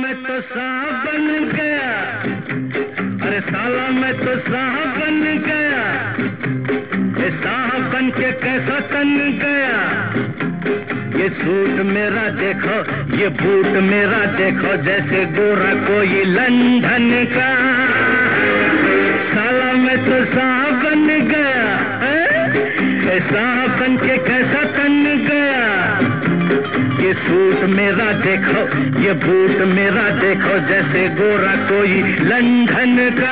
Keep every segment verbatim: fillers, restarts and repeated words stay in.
मैं तो साहब बन गया, अरे साला मैं तो साहब बन गया, ये साहब बन के कैसा तन गया। ये सूट मेरा देखो, ये बूट मेरा देखो, जैसे गोरा कोई लंदन का। साला मैं तो साहब बन गया, ये साहब बन के कैसा तन गया। ये सूट मेरा देखो, ये बूट मेरा देखो, जैसे गोरा कोई लंदन का।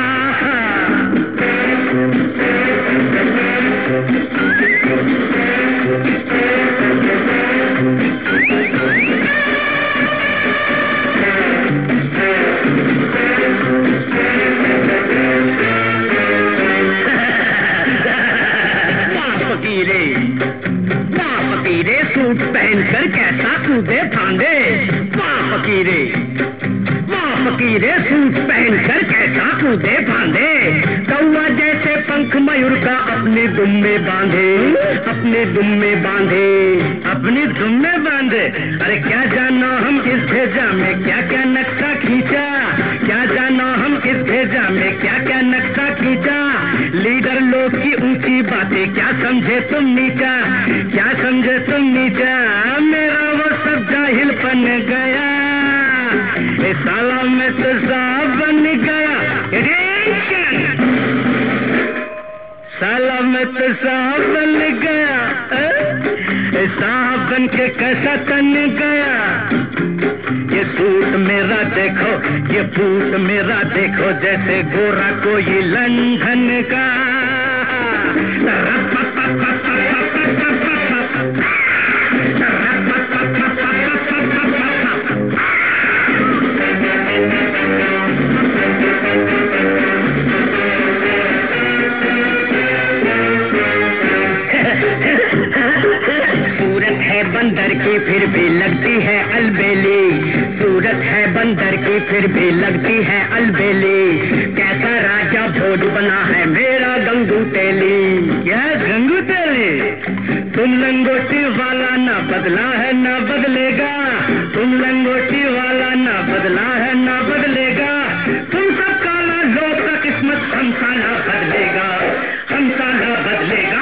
फकीरे वाह फकीरे, सूट पहनकर कैसा कूदे फांदे। वाह फकीरे वाह फकीरे, सूट पहनकर कैसा कूदे फांदे। कौआ जैसे पंख मयूर का अपने दुम में बांधे, अपने दुम में बांधे, अपनी दुम में बांधे। अरे क्या जाना हम इस भेजा में क्या क्या नक्शा खींचा, क्या जाना हम इस भेजा में क्या क्या नक्शा खींचा। लीडर लोग की ऊंची बातें क्या समझे तुम नीचा, क्या समझे तुम नीचा। मेरा वो सब जाहिल बन गया, ए साला मैं तो साहब बन गया। साला मैं तो साहब बन गया, ए साहब बन के कैसा तन गया। ये सूट मेरा देखो, ये बूट मेरा देखो, जैसे गोरा कोई लंदन का। सूरत है बंदर की फिर भी लगती है अलबेली, सूरत है बंदर की फिर भी लगती है अलबेली। कैसा राजा भोज बना है मेरा गंगू तेली। क्या गंगू तेली, तुम लंगोटी वाला ना बदला है ना बदलेगा, तुम लंगोटी वाला ना बदला है ना बदलेगा। तुम सब काला लोग का किस्मत हमसा ना बदलेगा, हमसा ना बदलेगा।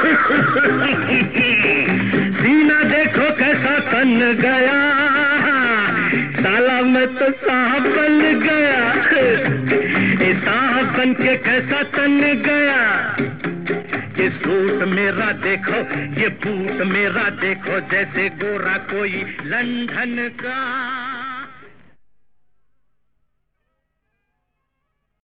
सीना देखो कैसा तन गया, साला मैं तो साहब बन गया, ये साहब बन के कैसा तन गया। ये सूट मेरा देखो, ये बूट मेरा देखो, जैसे गोरा कोई लंदन का।